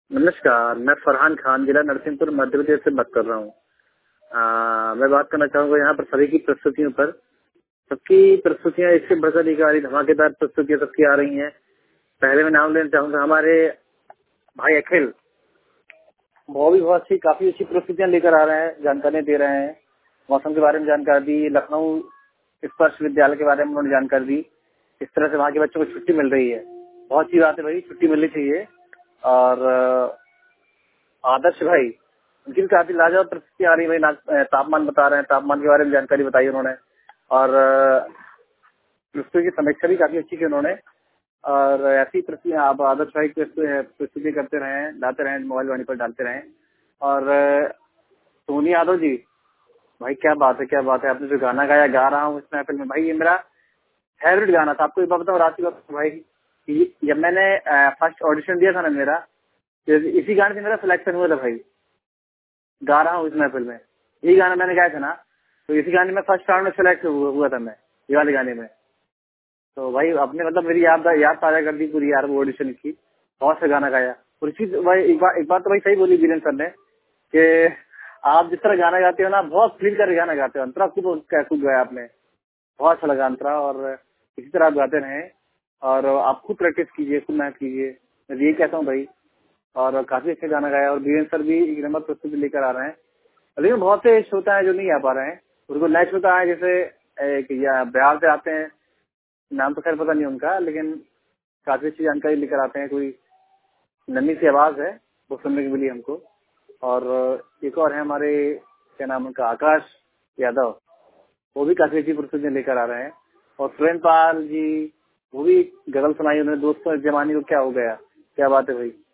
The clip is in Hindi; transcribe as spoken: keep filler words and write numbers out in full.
नमस्कार, मैं फरहान खान, जिला नरसिंहपुर, मध्य प्रदेश से बात कर रहा हूँ। आ, मैं बात करना चाहूँगा यहाँ पर सभी की प्रस्तुतियों पर। सबकी प्रस्तुतियाँ इससे बढ़कर एक आ रही, धमाकेदार प्रस्तुतियाँ सबकी आ रही हैं। पहले मैं नाम लेना चाहूँगा हमारे भाई अखिल, वो भी बहुत सी काफी अच्छी प्रस्तुतियाँ लेकर आ रहे हैं, जानकारियाँ दे रहे हैं। मौसम के बारे में जानकारी दी, लखनऊ स्पर्श विद्यालय के बारे में उन्होंने जानकारी दी, किस तरह से वहाँ के बच्चों को छुट्टी मिल रही है। बहुत अच्छी बात है भाई, छुट्टी मिलनी चाहिए। और आदर्श भाई, उनकी भी काफी लाजवाब प्रस्तुति आ रही है भाई। तापमान बता रहे हैं, तापमान के बारे में जानकारी बताई उन्होंने, और प्रस्तुति की समीक्षा भी काफी अच्छी की उन्होंने। और ऐसी प्रस्तुति आप आदर्श भाई प्रस्तुति करते रहे, डालते रहे, मोबाइल वाणी पर डालते रहे। और सोनी यादव जी, भाई क्या बात है, क्या बात है, आपने जो गाना गाया, गा रहा हूँ इस महफिल में, भाई ये मेरा फेवरेट गाना था। आपको एक बात बताऊँ, रात की बात भाई, जब मैंने फर्स्ट ऑडिशन दिया था ना मेरा, इसी गाने से मेरा सिलेक्शन हुआ था भाई। गा रहा हूँ इस महफिल में, यही गाना मैंने गाया था ना, तो इसी गाने में फर्स्ट राउंड में सिलेक्ट हुआ था मैं, ये वाले गाने में। तो भाई आपने मतलब मेरी याद याद ताजा कर दी पूरी यार, वो ऑडिशन की। बहुत सा गाना गाया। और इसी भाई एक बात एक बात तो भाई सही बोली वीरेंद्र सर ने कि आप जिस तरह गाना गाते हो ना, बहुत फील कर गाना गाते हो। अंतरा खूब खूब गाया आपने, बहुत अच्छा लगा अंतरा। और इसी तरह आप गाते रहें, और आप खुद प्रैक्टिस कीजिए, खुद मेहनत कीजिए, मैं यही कहता हूँ भाई। और काफी अच्छा गाना गाया, और वीरेंद्र सर भी एक नंबर प्रस्तुति लेकर आ रहे हैं। लेकिन बहुत से श्रोता है जो नहीं आ पा रहे हैं, उनको नए श्रोता है, जैसे एक या बिहार से आते हैं, नाम तो खैर पता नहीं उनका, लेकिन काफी अच्छी जानकारी लेकर आते हैं। कोई नन्ही सी आवाज है, वो सुनने को मिली हमको। और एक और है हमारे, क्या नाम उनका, आकाश यादव, वो भी काफी अच्छी प्रस्तुतियां लेकर आ रहे हैं। और सुरेंद्र पाल जी, वो भी गजल सुनाई उन्होंने, दोस्तों जमाने को क्या हो गया, क्या बात है भाई।